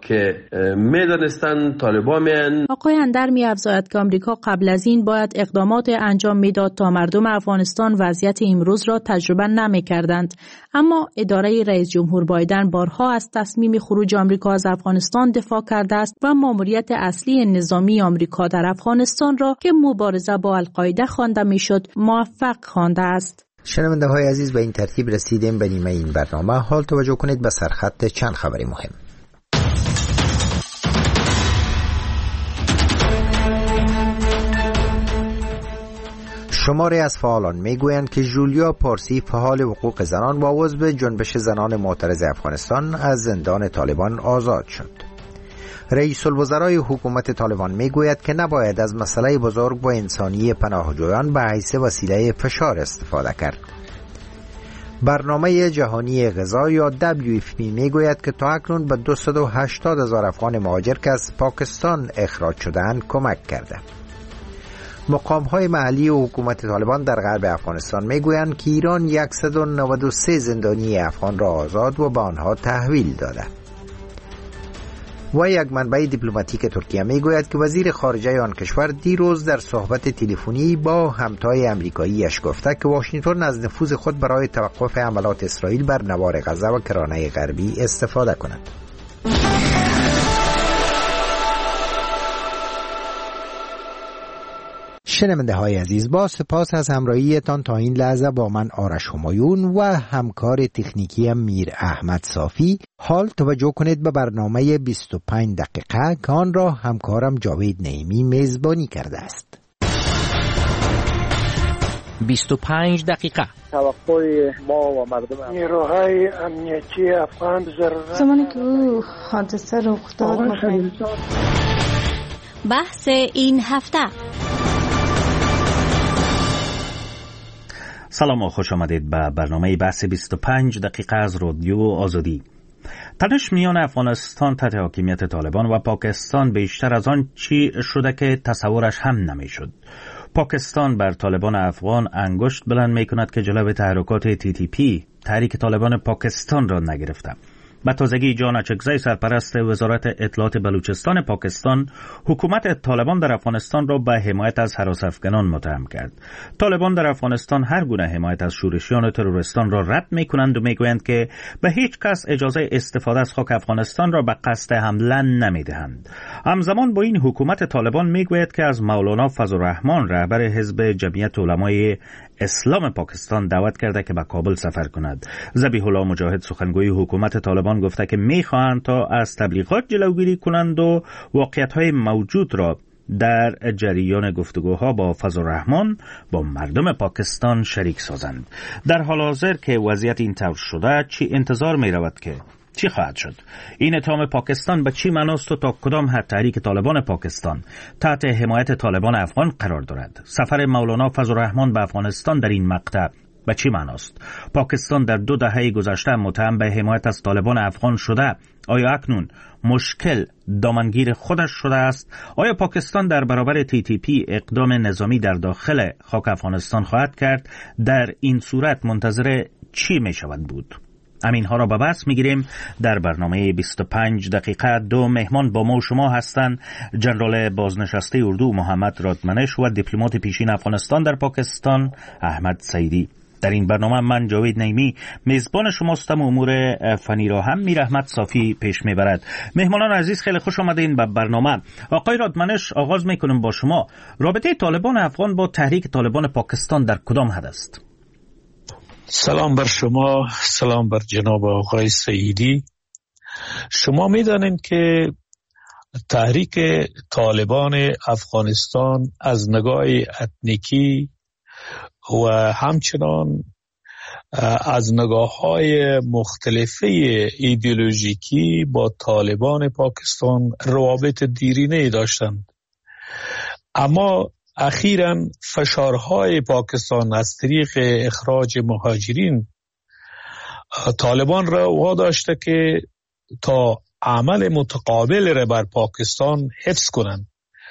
که میدانستن طالبان میان. آقای اندر می‌افزاید که آمریکا قبل از این باید اقدامات انجام میداد تا مردم افغانستان وضعیت امروز را تجربه نمی‌کردند، اما اداره رئیس جمهور بایدن بارها از تصمیم خروج آمریکا از افغانستان دفاع کرده است و ماموریت اصلی نظامی آمریکا در افغانستان را که مبارزه با القاعده خوانده میشد موفق خوانده است. شنونده های عزیز، به این ترتیب رسیدیم به نیمه این برنامه. حال توجه کنید به سرخط چند خبری مهم. شماری از فعالان میگویند که ژولیا پارسی فعال حقوق زنان و عضو جنبش زنان معترض افغانستان از زندان طالبان آزاد شد. رئیس الوزرای حکومت طالبان میگوید که نباید از مسئله بزرگ و انسانی پناهجویان به حیث وسیله فشار استفاده کرد. برنامه جهانی غذا یا WFP میگوید که تا اکنون به 280,000 افغان مهاجر که از پاکستان اخراج شدند کمک کرده. مقام‌های محلی و حکومت طالبان در غرب افغانستان میگویند که ایران 193 زندانی افغان را آزاد و به آنها تحویل داده. و یک منبع دیپلماتیک ترکیه میگوید که وزیر خارجه آن کشور دیروز در صحبت تلفنی با همتای امریکاییش گفته که واشنگتن از نفوذ خود برای توقف حملات اسرائیل بر نوار غزه و کرانه غربی استفاده کند. شنونده های عزیز، با سپاس از همراهیتان تا این لحظه با من آرش همایون و همکار تکنیکی میر احمد صافی. حال توجه کنید به برنامه 25 دقیقه که آن را همکارم جاوید نعیمی میزبانی کرده است. 25 دقیقه. توقع ما و مردم نیروهای امنیتی افغان زمانی که او حادثه رخ داد بحث این هفته. سلام و خوش آمدید به برنامه بحث 25 دقیقه از رادیو آزادی. تنش میان افغانستان تحت حاکمیت طالبان و پاکستان بیشتر از آن چی شده که تصورش هم نمیشد. پاکستان بر طالبان افغان انگشت بلند می کند که جلو تحرکات TTP تحریک طالبان پاکستان را نگرفته. به تازگی جان اچکزی سرپرست وزارت اطلاعات بلوچستان پاکستان حکومت طالبان در افغانستان را به حمایت از هراس‌افکنان متهم کرد. طالبان در افغانستان هر گونه حمایت از شورشیان و تروریستان را رد می‌کنند و می‌گویند که به هیچ کس اجازه استفاده از خاک افغانستان را به قصد حمله نمی‌دهند. همزمان با این حکومت طالبان می‌گوید که از مولانا فضل‌الرحمن رهبر حزب جمعیت علمای اسلام پاکستان دعوت کرده که به کابل سفر کند. ذبیح الله مجاهد سخنگوی حکومت طالبان گفته که می‌خواهند تا از تبلیغات جلوگیری کنند و واقعیت‌های موجود را در جریان گفتگوها با فضل‌الرحمن با مردم پاکستان شریک سازند. در حال حاضر که وضعیت این طور شده، چی انتظار می‌رود که چی خواهد شد؟ این اتهام پاکستان به چی معناست و تا کدام حد تحریک طالبان پاکستان تحت حمایت طالبان افغان قرار دارد؟ سفر مولانا فضل‌الرحمن به افغانستان در این مقطع به چی معناست؟ پاکستان در 2 دهه گذشته متهم به حمایت از طالبان افغان شده. آیا اکنون مشکل دامنگیر خودش شده است؟ آیا پاکستان در برابر TTP اقدام نظامی در داخل خاک افغانستان خواهد کرد؟ در این صورت منتظر چی می شود بود؟ همینها را به بحث میگیریم در برنامه 25 دقیقه. 2 مهمان با ما و شما هستند: جنرال بازنشسته اردو محمد رادمنش و دیپلمات پیشین افغانستان در پاکستان احمد سعیدی. در این برنامه من جاوید نعیمی میزبان شماستم. امور فنی را هم میر احمد صافی پیش میبرد. مهمانان عزیز خیلی خوش آمدین به برنامه. آقای رادمنش، آغاز میکنم با شما. رابطه طالبان افغان با تحریک طالبان پاکستان در کدام حد است؟ سلام بر شما، سلام بر جناب آقای سعیدی. شما میدانید که تحریک طالبان افغانستان از نگاه اتنیکی و همچنان از نگاه‌های مختلفه ایدئولوژیکی با طالبان پاکستان روابط دیرینه‌ای داشتند، اما اخیراً فشارهای پاکستان از طریق اخراج مهاجرین طالبان را واداشته که تا عمل متقابل را بر پاکستان حفظ کنند.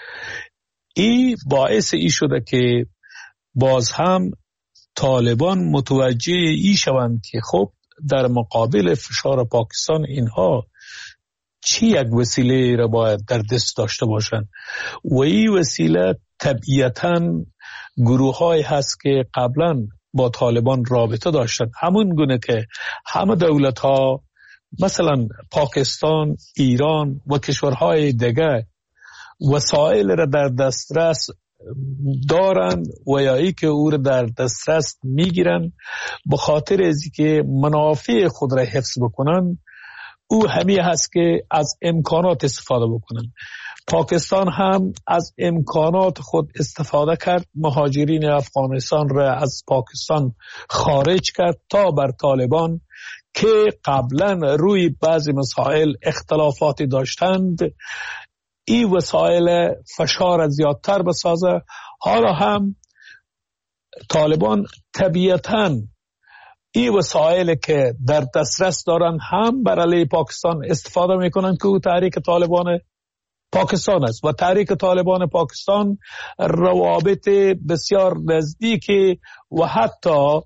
این باعث ای شده که باز هم طالبان متوجه ای شوند که خب در مقابل فشار پاکستان اینها چی یک وسیله را باید در دست داشته باشند و این وسیله طبیعتاً گروه های هست که قبلا با طالبان رابطه داشتن، همون گونه که همه دولت ها مثلا پاکستان، ایران و کشورهای دیگه وسایل را در دسترس دارن و یا ای که او را در دسترس میگیرن به خاطر ازی که منافع خود را حفظ بکنن. او همی هست که از امکانات استفاده بکنن. پاکستان هم از امکانات خود استفاده کرد، مهاجرین افغانستان را از پاکستان خارج کرد تا بر طالبان که قبلا روی بعضی مسائل اختلافاتی داشتند این وسایل فشار زیادتر بسازه. حالا هم طالبان طبیعتاً این وسایل که در دسترس دارن هم بر علیه پاکستان استفاده میکنن که او تحریک طالبان پاکستان است و تحریک طالبان پاکستان روابط بسیار نزدیکی و حتی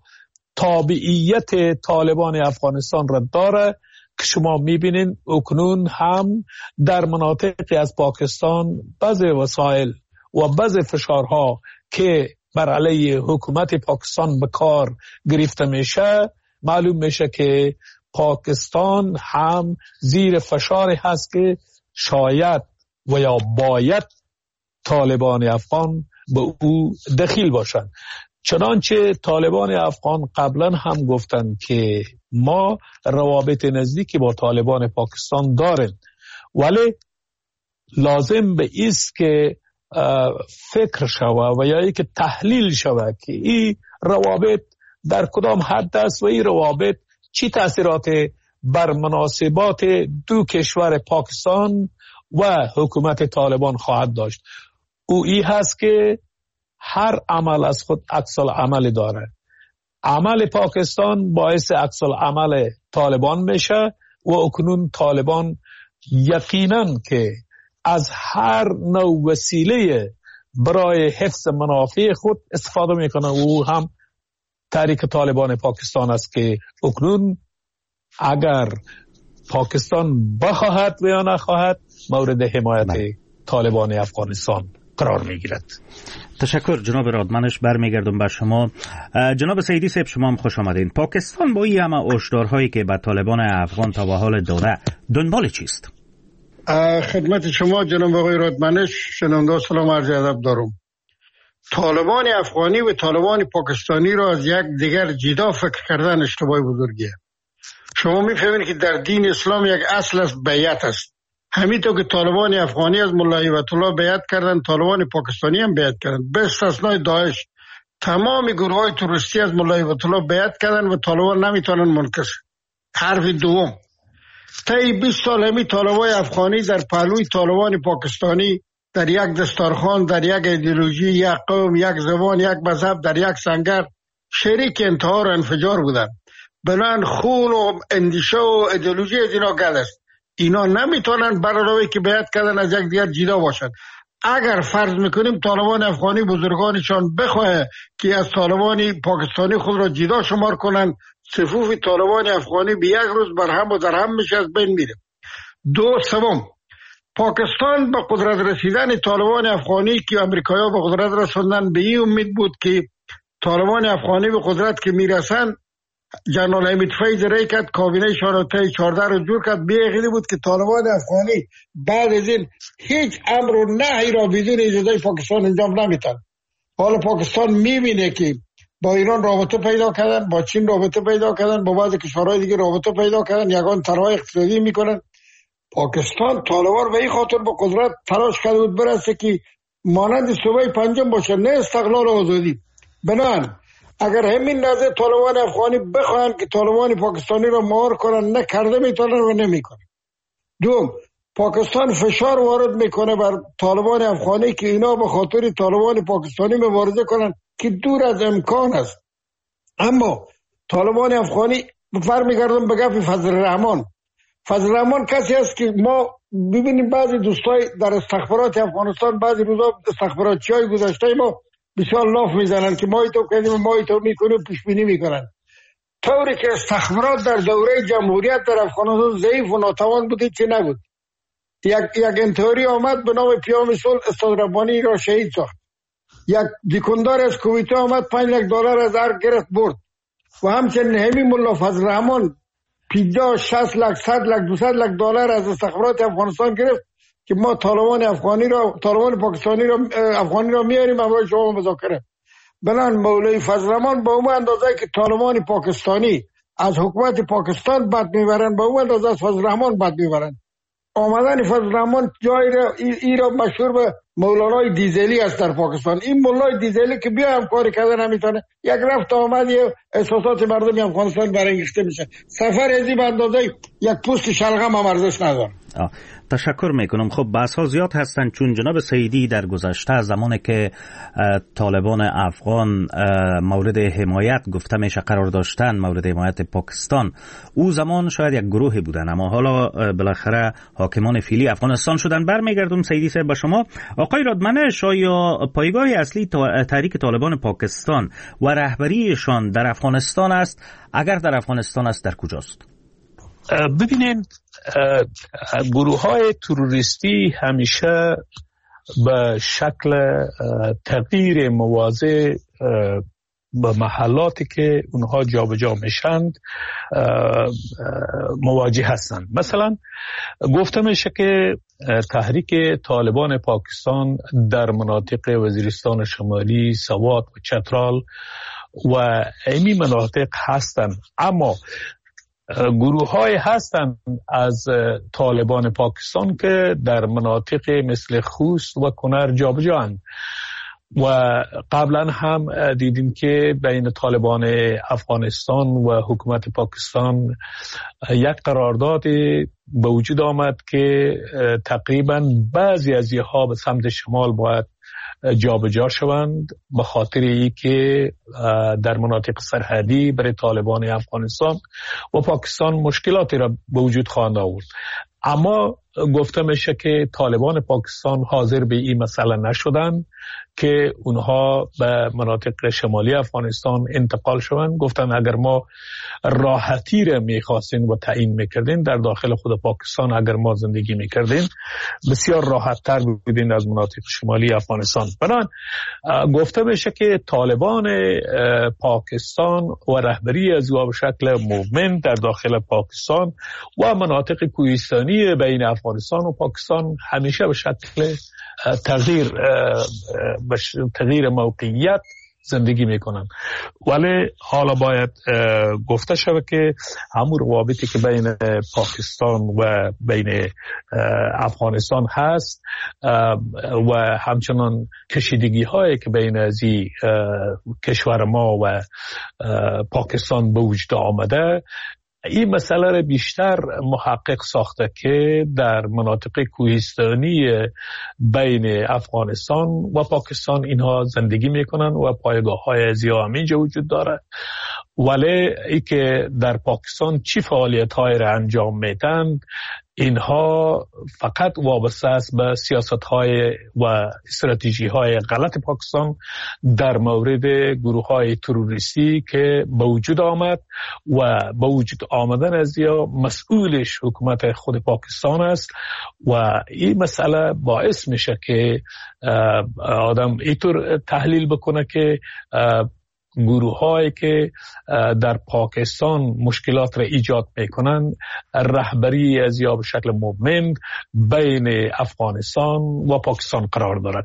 تابعیت طالبان افغانستان را داره که شما میبینین اکنون هم در مناطقی از پاکستان بعضی وسایل و بعضی فشارها که بر علیه حکومت پاکستان به کار گرفته میشه، معلوم میشه که پاکستان هم زیر فشاری هست که شاید و یا باید طالبان افغان به او دخیل باشند. چنانچه طالبان افغان قبلا هم گفتند که ما روابط نزدیکی با طالبان پاکستان داریم، ولی لازم به ایست که فکر شوه و یا ای که تحلیل شوه که این روابط در کدام حد است و این روابط چی تأثیرات بر مناسبات دو کشور پاکستان و حکومت طالبان خواهد داشت. او ای هست که هر عمل از خود عکس العمل داره. عمل پاکستان باعث عکس العمل طالبان میشه و اکنون طالبان یقینا که از هر نوع وسیله برای حفظ منافع خود استفاده میکنه. او هم تحریک طالبان پاکستان است که اکنون اگر پاکستان بخواهد و یا نخواهد مورد حمایت طالبان افغانستان قرار میگیرد. تشکر جناب رادمنش. برمیگردم به شما. جناب سیدی صاحب شما هم خوش آمدین. پاکستان با این همه هشدارهایی که به طالبان افغان تا به حال داده دنبال چیست؟ خدمت شما جناب آقای رادمنش شنونده سلام عرض ادب دارم. طالبان افغانی و طالبان پاکستانی را از یک دیگر جدا فکر کردن اشتباه بزرگیه. شما میفهمید که در دین اسلام یک اصل است بیعت است. همینطور که طالبان افغانی از ملا هیبت الله بیعت کردن، طالبان پاکستانی هم بیعت کردن. به استثنای داعش تمام گروه های تروریستی از ملا هیبت الله بیعت کردن و طالبان نمیتونن منکر. حرف دوم، طی 20 سال همی طالبان افغانی در پهلوی طالبان پاکستانی در یک دستارخوان، در یک ایدئولوژی، یک قوم، یک زبان، یک مذهب، در یک سنگر شریک انتحار و انفجار بودن. بنان خون و اندیشه و ایدئولوژی از اینا گل است. اینا نمیتونن برای که بیعت کردن از یک دیگر جدا باشد. اگر فرض میکنیم طالبان افغانی بزرگانشان بخواه که از طالبان پاکستانی خود را جدا شمار کنن، صفوف طالبان افغانی به یک روز برهم و درهم میشه، از بین میره. سوم، پاکستان به قدرت رسیدن طالبان افغانی که امریکایی‌ها به قدرت رسوندن به این امید بود که طالبان افغانی به قدرت که میرسن جنرال حمید فیض رای کرد، کابینه شورای 14 رو جور کرد. به عقیده بود که طالبان افغانی بعد از این هیچ امر و نهی را بدون اجازه پاکستان انجام نمیتن. حالا پاکستان میبینه که با ایران رابطه پیدا کردن، با چین رابطه پیدا کردن، با بعضی کشورهای دیگه رابطه پیدا کردن، یگان طرح اقتصادی میکنن. پاکستان طالبان به این خاطر با قدرت تلاش کرده بود برسه که مانند صوبه پنجم باشه، نه استقلال و آزادی. بنابراین اگر همین نظر طالبان افغانی بخواهند که طالبان پاکستانی را مهار کنن، نکرده میتونن و نمیکنن. دوم، پاکستان فشار وارد میکنه بر طالبان افغانی که اینا به خاطر طالبان پاکستانی مبارزه کنن که دور از امکان است. اما طالبان افغانی برمیگردم به گپ فضل الرحمن. فضل الرحمن کسی است که ما ببینیم بعضی دوستای در استخبارات افغانستان بعضی روزا استخباراتچیای گذشته ما بسیار لاف میزنن که ما تو کردیم، ما تو میکنیم، پیش بینی میکنن. طوری که استخبارات در دوره جمهوریت در افغانستان ضعیف و ناتوان بودی چه نبود. یک انتحاری آمد به نام پیام صلح استاد ربانی را شهید ساخت. یک دکاندار از کویت آمد $5,00,000 از ارگ گرفت برد. و همچنین همین ملا فضل رحمان 50 60 لک 100 لک 200 لک دلار از استخبارات افغانستان گرفت که ما طالبان پاکستانی را افغانی را میاریم برای شما مذاکره. بنان مولوی فضل رحمان با اون اندازه که طالبان پاکستانی از حکومت پاکستان بد میبرن با اون اندازه از فضل رحمان بد میبرن. آمدن فضل رحمان جای را مشهور به مولانای دیزلی است در پاکستان. این مولای دیزلی که بیا همکاری کردن نمیتونه، یک رفت آمد احساسات مردم افغانستان برانگیخته میشه. سفر ازی به اندازه یک پوست شلغم هم ارزش نداره. تشکر میکنم. خب بحث ها زیاد هستند، چون جناب سعیدی در گذشته زمانی که طالبان افغان مورد حمایت گفته میشه قرار داشتن، مورد حمایت پاکستان، او زمان شاید یک گروهی بودن، اما حالا بالاخره حاکمان فعلی افغانستان شدن. برمیگردم سعیدی صاحب به شما. آقای رادمنش، آیا پایگاه اصلی تحریک طالبان پاکستان و رهبریشان در افغانستان است؟ اگر در افغانستان است، در کجاست؟ ببینید، گروه های تروریستی همیشه به شکل تغییر مواضع به محلاتی که اونها جابجا میشند مواجه هستند. مثلا گفته میشه که تحریک طالبان پاکستان در مناطق وزیرستان شمالی، سوات و چترال و ایمی مناطق هستند، اما گروه های هستند از طالبان پاکستان که در مناطق مثل خوست و کنر جابجااند. و قبلا هم دیدیم که بین طالبان افغانستان و حکومت پاکستان یک قرارداد به وجود آمد که تقریبا بعضی از ها به سمت شمال باید جابجا شوند، به خاطر اینکه در مناطق سرحدی برای طالبان افغانستان و پاکستان مشکلاتی را به وجود خواهند آورد. اما گفته میشه که طالبان پاکستان حاضر به این مسئله نشدن که اونها به مناطق شمالی افغانستان انتقال شوند. گفتن اگر ما راحتی را میخواستیم و تعیین میکردیم در داخل خود پاکستان، اگر ما زندگی میکردیم بسیار راحت تر بودیم از مناطق شمالی افغانستان. بنابراین گفته میشه که طالبان پاکستان و رهبری از او به شکل موومنت در داخل پاکستان و مناطق کوهستانی بین افغانستان و پاکستان همیشه به شکل تغییر موقعیت زندگی میکنن. ولی حالا باید گفته شود که همون روابطی که بین پاکستان و بین افغانستان هست و همچنان کشیدگی هایی که بین از کشور ما و پاکستان به وجود آمده، این مسئله را بیشتر محقق ساخته که در مناطق کوهستانی بین افغانستان و پاکستان اینها زندگی میکنن و پایگاه های از همینجا وجود داره. ولی ای که در پاکستان چی فعالیت های را انجام میدن، اینها فقط وابسته است به سیاست های و استراتژی های غلط پاکستان در مورد گروه های تروریستی که به وجود آمد و به وجود آمدن از یا مسئولش حکومت خود پاکستان است. و این مسئله باعث میشه که آدم اینطور تحلیل بکنه که گروه هایی که در پاکستان مشکلات را ایجاد میکنن، رهبری از یا به شکل موومنت بین افغانستان و پاکستان قرار دارد.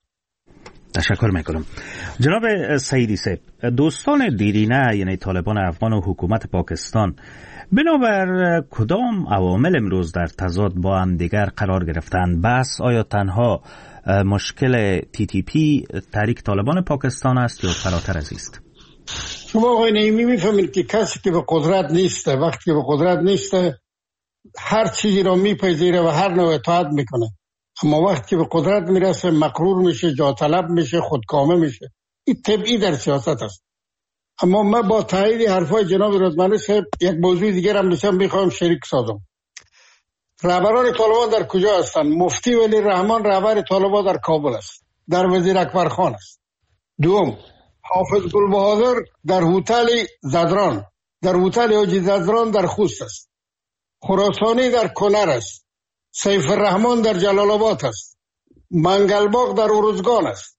تشکر میکنم. جناب سعیدی صاحب، دوستان دیرینه یعنی طالبان افغان و حکومت پاکستان بنابر کدام عوامل امروز در تضاد با هم دیگر قرار گرفتن؟ بس آیا تنها مشکل TTP تحریک طالبان پاکستان است یا فراتر از است؟ شما آقای نعیمی میفهمید که کسی که به قدرت نیسته، وقتی که به قدرت نیسته هر چیزی را میپذیره و هر نوع اطاعت میکنه، اما وقتی که به قدرت میرسه مغرور میشه، جا طلب میشه، خودکامه میشه. این طبیعی در سیاست است. اما من با تایید حرفای جناب رادمنش صاحب یک موضوع دیگر هم میخوام شریک سازم. رهبران طالبان در کجا هستند؟ مفتی ولی رحمان رهبر طالبان در کابل است، در وزیر اکبر خان است. دوم، حافظ گلبهادر در هتل زدران، در هتل حاجی زدران در خوست است. خراسانی در کنر است. سیف الرحمن در جلال آباد است، منگلباغ در ارزگان است،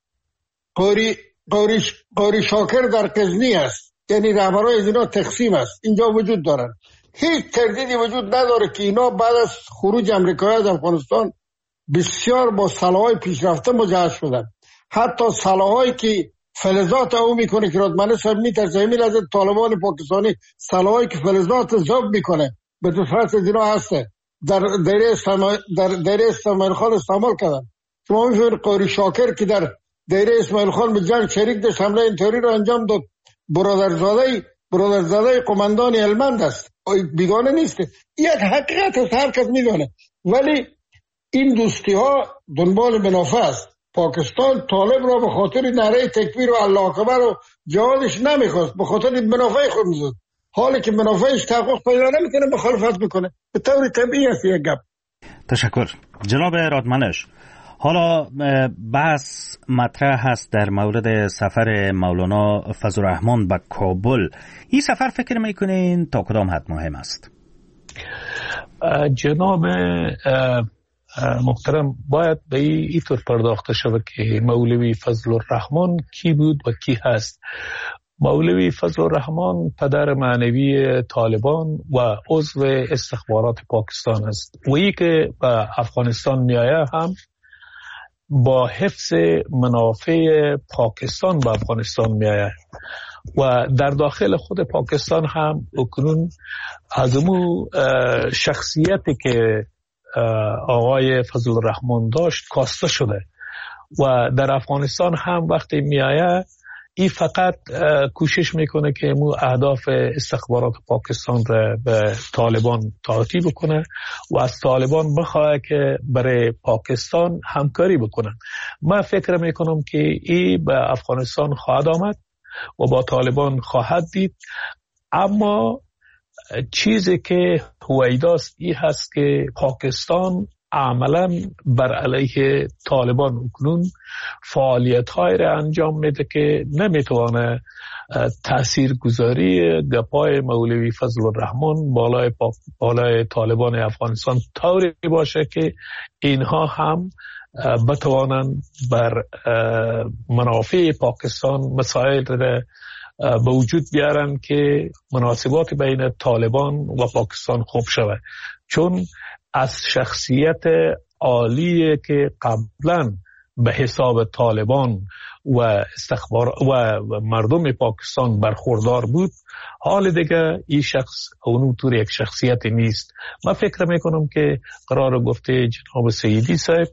قاری شاکر در غزنی است. یعنی رهبرای از اینا تقسیم است، اینجا وجود دارن. هیچ تردیدی وجود نداره که اینا بعد از خروج امریکایی از افغانستان بسیار با سلاح‌های پیشرفته مجهز شدن. حتی سلاح‌هایی که فلزات او میکنه که رادمنه صاحب میترسه همین از طالبان پاکستانی سلاح‌هایی که فلزات ذوب میکنه به صورت از اینا هسته در دایره اسماعیل خان استعمال کردن. شما میفهمید قاری شاکر که در دایره اسماعیل خان به جنگ شریک داشت، حمله اینطوری رو انجام داد. برادرزاده قماندان هلمند است، بیگانه نیست. یک حقیقت است، هر کس میدونه. ولی این دوستی ها دنبال منافع است. پاکستان طالب را به خاطر نعره تکبیر و الله اکبر و جهادش نمیخواست، به خاطر منافع خود میزد. حالی که منافعش تحقق پیدا نمیکنه مخالفت میکنه. به طور طبیعی است یک گپ. تشکر جناب رادمنش. حالا بحث مطرح هست در مورد سفر مولانا فضل الرحمن به کابل. این سفر فکر میکنین تا کدام حد مهم است؟ جناب محترم، باید به این طور پرداخته شود که مولوی فضل الرحمن کی بود و کی هست. مولوی فضل الرحمن پدر معنوی طالبان و عضو استخبارات پاکستان است. و ای که به افغانستان میآید هم با حفظ منافع پاکستان به افغانستان میآید و در داخل خود پاکستان هم اکنون از اون شخصیتی که آقای فضل الرحمن داشت کاسته شده و در افغانستان هم وقتی میآید این فقط کوشش میکنه که مو اهداف استخبارات پاکستان را به طالبان تعطیل بکنه و از طالبان بخواه که برای پاکستان همکاری بکنن. من فکر میکنم که این به افغانستان خواهد آمد و با طالبان خواهد دید. اما چیزی که هویداست این هست که پاکستان عملا بر علیه طالبان اکنون فعالیت‌های را انجام میده که نمیتوانه تاثیرگذاری گپای مولوی فضل الرحمن بالای طالبان افغانستان طوری باشه که اینها هم بتوانند بر منافع پاکستان مسائل را به وجود بیارن که مناسبات بین طالبان و پاکستان خوب شود. چون از شخصیت عالی که قبلا به حساب طالبان و استخبار و مردم پاکستان برخوردار بود، حال دیگه این شخص اونطور یک شخصیت نیست. من فکر میکنم که قرار گفته جناب سیدی صاحب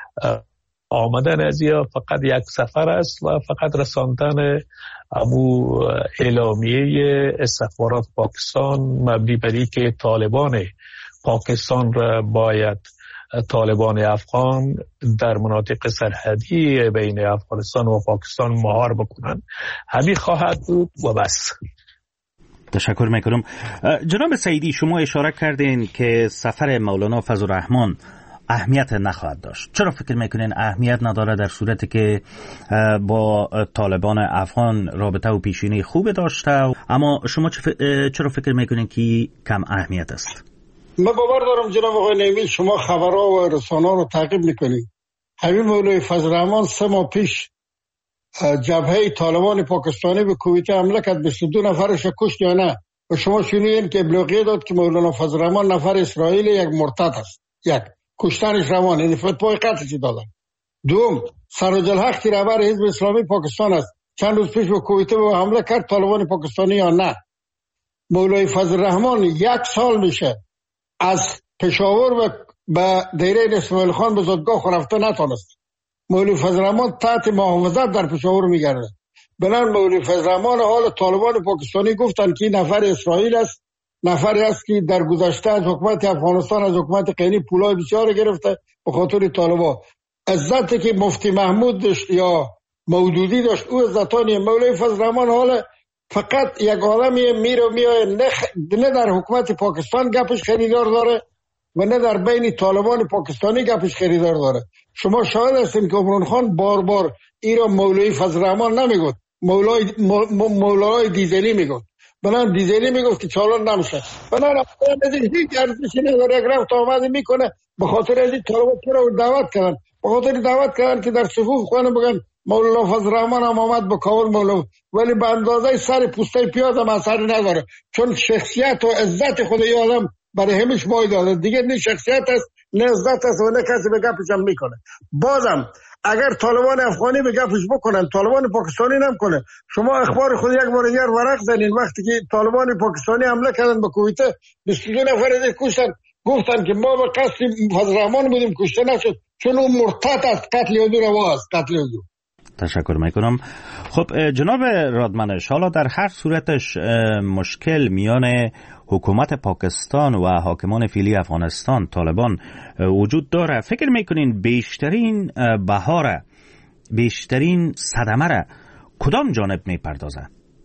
آمدن از یا فقط یک سفر است و فقط رساندن امو اعلامیه استخبارات پاکستان مبنی بر اینکه طالبان پاکستان را باید طالبان افغان در مناطق سرحدی بین افغانستان و پاکستان مهار بکنن. همین خواهد بود و بس. تشکر میکنم. جناب سیدی، شما اشاره کردین که سفر مولانا فضل الرحمن اهمیت نخواهد داشت. چرا فکر میکنین اهمیت نداره در صورتی که با طالبان افغان رابطه و پیشینی خوب داشته؟ اما شما چرا فکر میکنین که کم اهمیت است؟ من باور دارم جناب آقای نعیمی شما خبرها و رسانه رو تعقیب میکنید. همین مولوی فضل الرحمن 3 ماه پیش جبهه طالبان پاکستانی به کویت حمله کرد، 22 نفرش کشت یا نه؟ و شما شنیدین که ابلاغیه داد که مولانا فضل الرحمن نفر اسرائیل یک مرتد است. یک کشتنش روان، یعنی فتوای قتلش دادن. دوم، سراج الحق که رهبر حزب اسلامی پاکستان است، چند روز پیش به کویت به حمله کرد، طالبان پاکستانی یا نه؟ مولوی فضل الرحمن 1 سال میشه از پشاور به دایره اسماعیل خان به زادگاه رفته نتونست. مولوی فضل الرحمن تحت محافظت در پشاور میگرده. بنابراین مولوی فضل الرحمن حال طالبان پاکستانی گفتن که نفر اسرائیل است، نفری است که در گذشته از حکومت افغانستان از حکومت قینی پولای بسیار گرفته به خاطر طالبان. عزتی که مفتی محمود داشت یا مودودی داشت او عزتانی. مولوی فضل الرحمن حال فقط یک آدمی میره میاد، نه در حکومت پاکستان گپش خریدار داره و نه در بین طالبان پاکستانی گپش خریدار داره. شما شاهد هستین که عمران خان بار بار ایران مولوی فضل الرحمن نمیگفت، مولای دیزلی میگفت. بنان دیزلی میگفت که چالان نمیشه. بنان هیچ ارزشی نداره. یک رفت آمد میکنه. به خاطر از این طالبان رو دعوت کردن. به خاطر دعوت کردن که در صفوف خانه بگن مولانا فضل الرحمن هم آمد به کابل مولانا، ولی به اندازه سر پوسته پیاز هم اثر نداره، چون شخصیت و عزت خود این آدم برای همش باید داده دیگه. نه شخصیت است نه عزت است و نه کسی به گپش هم میکنه. بازم اگر طالبان افغانی به گپش بکنن طالبان پاکستانی نمیکنه. شما اخبار خود یک بار دیگر ورق زنین. وقتی که طالبان پاکستانی حمله کردن به کویت 22 نفر از کشتن، گفتن که ما به قصد فضل الرحمن بودیم کشته نشد، چون اون مرتد است. قتل او رواست. قتل او. تشکر میکنم. خب جناب رادمنش، حالا در هر صورتش مشکل میان حکومت پاکستان و حاکمان فعلی افغانستان طالبان وجود داره. فکر میکنین بیشترین بهار، بیشترین صدمه را کدام جانب میپردازه؟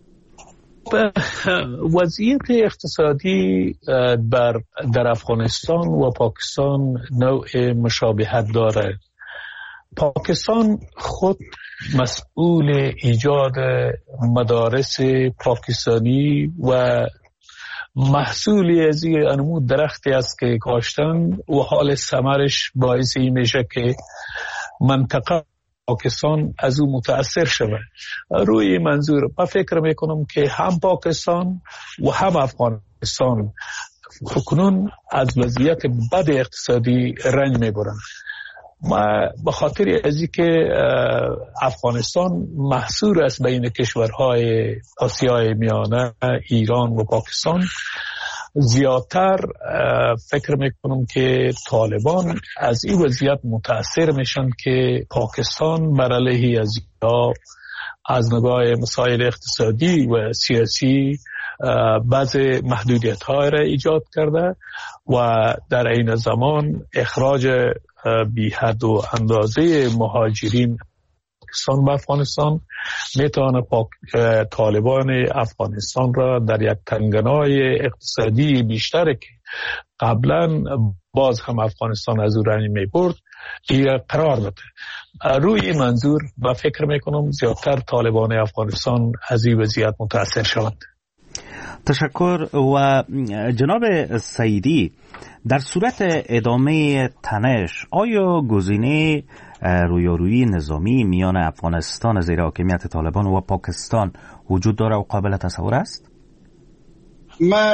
وضعیت اقتصادی در افغانستان و پاکستان نوع مشابهت داره. پاکستان خود مسئول ایجاد مدارس پاکستانی و محصولی از این انمود درختی است که کاشتن و حال ثمرش باعث این میشه که منطقه پاکستان از او متاثر شود. روی منظور من فکر میکنم که هم پاکستان و هم افغانستان کنون از وضعیت بد اقتصادی رنج میبرند. ما به خاطر از اینکه افغانستان محصور است بین کشورهای آسیای میانه ایران و پاکستان، زیادتر فکر میکنم که طالبان از این وضعیت متاثر میشن که پاکستان بر علیه از نگاه مسائل اقتصادی و سیاسی بعض محدودیت های را ایجاد کرده و در این زمان اخراج بی حد و اندازه مهاجرین پاکستان و افغانستان میتونه طالبان افغانستان را در یک تنگنای اقتصادی بیشتر که قبلا باز هم افغانستان از او رنج میبرد قرار بده. روی این منظور و فکر میکنم زیادتر طالبان افغانستان از این وضعیت متاثر شوند. تشکر. و جناب سعیدی، در صورت ادامه تنش آیا گزینه رویارویی نظامی میان افغانستان زیر حاکمیت طالبان و پاکستان وجود داره و قابل تصور است؟ من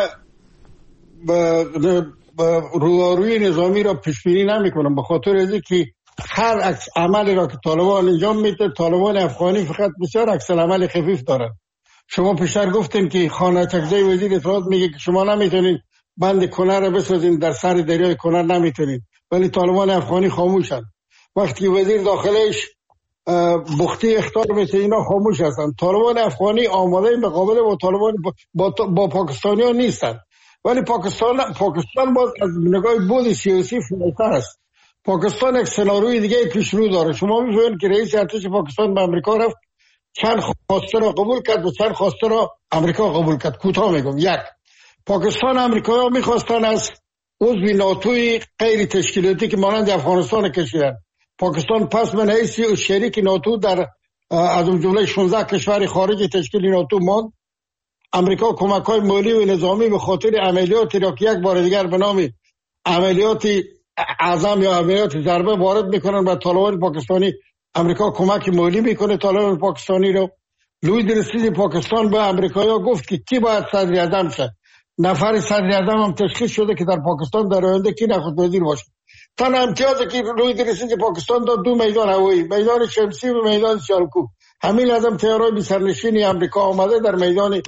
رویارویی نظامی را پیش بینی نمی کنم، به خاطر از اینکه هر عکس عملی را که طالبان انجام میده، طالبان افغانی فقط بسیار عکس عمل خفیف دارن. شما پیشتر گفتین که خانه چکزی وزیر اطلاعات میگه که شما نمیتونین بند کنر را بسازین در سر دریای کنر، نمیتونین، ولی طالبان افغانی خاموشن. وقتی وزیر داخلش بختی اختار میشه اینا خاموش هستن. طالبان افغانی آماده مقابله با طالبان با پاکستانی ها نیستن، ولی پاکستان باز از نگاه بود سیاسی فراتر است. پاکستان یک سناریوی دیگه پیش رو داره. شما می‌فهمید که رئیس ارتش پاکستان به امریکا رفت، چند خواسته را قبول کرد و چند خواسته را امریکا قبول کرد. کوتاه میگم، یک، پاکستان امریکا میخواستن از عضو ناتوی غیر تشکیلاتی که مانند افغانستان کشیدن. پاکستان پس من حیث شریک ناتو در از جمله 16 کشور خارج تشکیل ناتو ماند. امریکا کمک‌های مالی و نظامی به خاطر عملیاتی را که یک بار دیگر به نام عملیات اعظم یا عملیات ضربه وارد میکنن و طالبان پاکستانی، امریکا کمک مالی میکنه طالبان پاکستانی رو. لوید رسید پاکستان به امریکایی‌ها گفت که کی باید صدر اعظم شه. نفر صدر اعظم هم تشخیص شده که در پاکستان در آینده کی نخست وزیر باشه. تنها امتیازی که لوید رسید پاکستان داد دو میدان هوایی، میدان شمسی و میدان سیالکوب. همین لازم تیارای بی سرنشینی امریکا آمده در میدان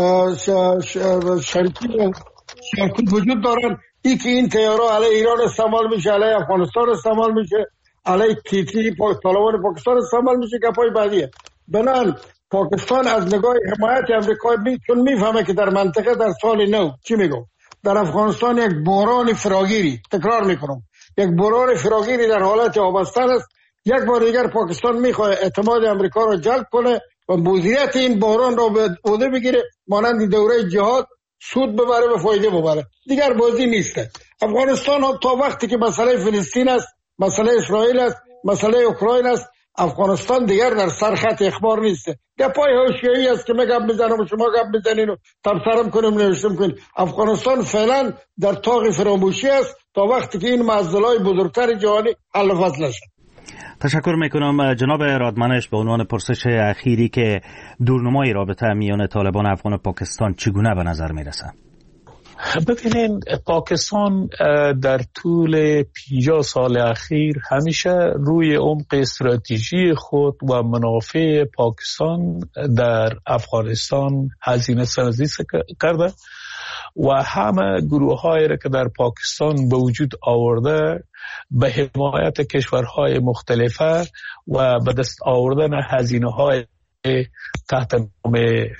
سیالکوب وجود دارن. این تیارا علیه ایران استعمال میشه، علیه افغانستان استعمال میشه، علیه کیتی طالبان پاکستان استعمال میشه. گپای بعدیه. بنان پاکستان از نگاه حمایت امریکا چون میفهمه که در منطقه در سال نو چی میگم در افغانستان یک بحران فراگیری، تکرار میکنم، یک بحران فراگیری در حالت آبستن است. یک بار دیگر پاکستان میخواد اعتماد امریکا را جلب کنه و مدیریت این بحران را به عهده بگیره، مانند دوره جهاد سود ببره و فایده ببره. دیگر بازی نیست. افغانستان تا وقتی که مسئله فلسطین است، مسئله اسرائیل است، مسئله اوکراین است، افغانستان دیگر در سر خط اخبار نیست. گپای حاشیه‌ای است که من گپ میزنم و شما گپ میزنین و تبصره کنیم نوشته میکنیم. افغانستان فعلا در طاق فراموشی است تا وقتی که این معضلات بزرگتر جهانی حل و فصل شد. تشکر میکنم جناب رادمنش. به عنوان پرسش اخیری که دورنمای رابطه میان طالبان افغان و پاکستان چگونه به نظر میرسه؟ ببینین پاکستان در طول 50 سال اخیر همیشه روی عمق استراتژی خود و منافع پاکستان در افغانستان هزینه سازی کرده و همه گروه هایی را که در پاکستان به وجود آورده به حمایت کشورهای مختلفه و به دست آوردن هزینه های تحت نام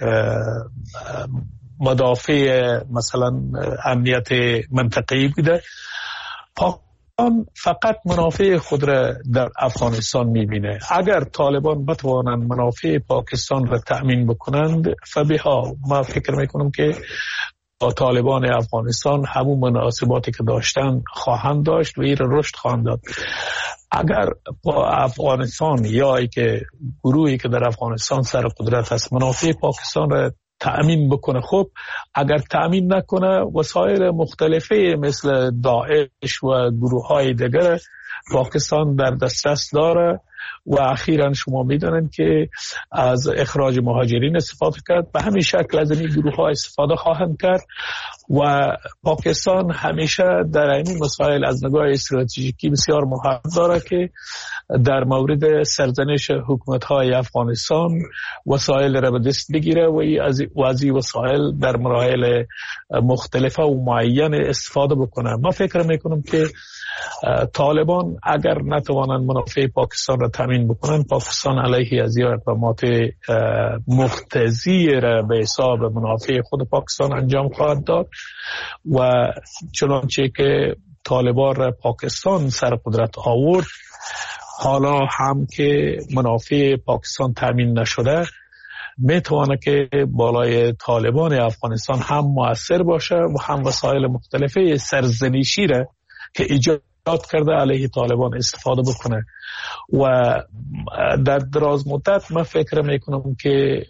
مدافع مثلا امنیت منطقه‌ای بوده. پاکستان فقط منافع خود را در افغانستان میبینه. اگر طالبان بتوانند منافع پاکستان را تأمین بکنند فبها. ما فکر میکنم که با طالبان افغانستان همون مناسباتی که داشتن خواهند داشت و این را رشد خواهند داد. اگر با افغانستان یا ای که گروهی که در افغانستان سر قدرت است منافع پاکستان را تأمین بکنه، خب اگر تأمین نکنه وسایل مختلفه مثل داعش و گروه های دیگر پاکستان در دسترس داره و اخیراً شما میدونن که از اخراج مهاجرین استفاده کرد. به همین شکل از این گروه ها استفاده خواهند کرد و پاکستان همیشه در این مسائل از نگاه استراتژیکی بسیار مهم داره که در مورد سرزنش حکومت های افغانستان وسایل را به دست بگیره و از این وسایل در مراحل مختلفه و معین استفاده بکنه. ما فکر میکنم که طالبان اگر نتوانند منافع پاکستان را تامین بکنن، پاکستان علیه از اقدامات مقتضی را به حساب منافع خود پاکستان انجام خواهد داد و چنانچه که طالبان را پاکستان سر قدرت آورد، حالا هم که منافع پاکستان تامین نشده میتوانه که بالای طالبان افغانستان هم مؤثر باشه و هم وسایل مختلفه سرزنشی را که ایجاد کرده علیه طالبان استفاده بکنه و در دراز مدت من فکر میکنم که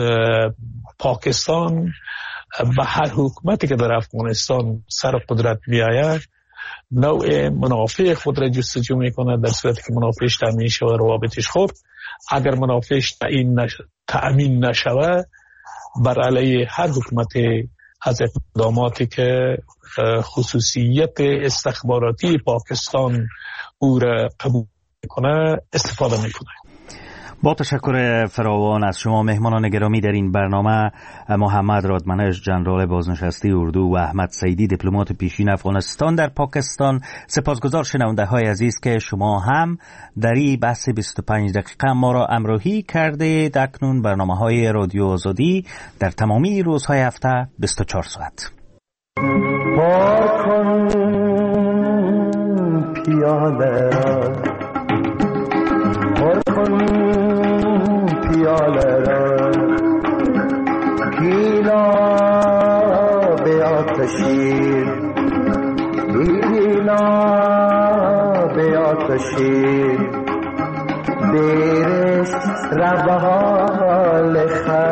پاکستان به هر حکومتی که در افغانستان سر قدرت بیاید نوع منافع خود را جستجو میکنه در صورتی که منافعش تامین شود روابطش خوب. اگر منافعش تامین نشود بر علیه هر حکومتی از اقداماتی که خصوصیت استخباراتی پاکستان او را قبول کنه استفاده میکنه. با تشکر فراوان از شما مهمانان گرامی در این برنامه، محمد رادمنش ژنرال بازنشسته اردو و احمد سیدی دیپلمات پیشین افغانستان در پاکستان. سپاسگزار شنونده های عزیز که شما هم در این بحث 25 دقیقه ما را همراهی کرده. اکنون برنامه های رادیو آزادی در تمامی روزهای هفته 24 ساعت. پاک کن پیاله پر کن پیاله را گیلا به آتشین گیلا به آتشین دیرش ربحال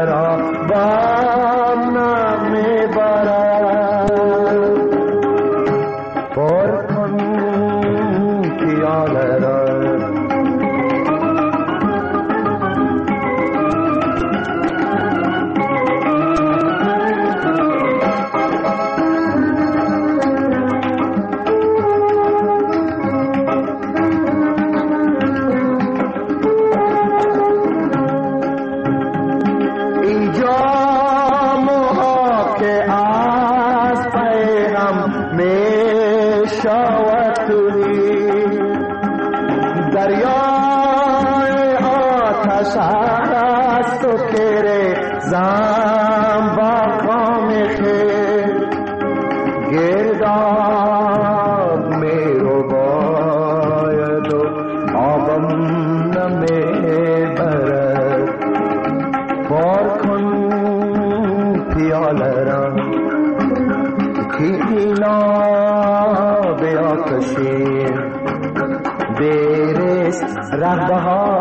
خرابان نمیبرد پر کن پیاله را رهبه‌ها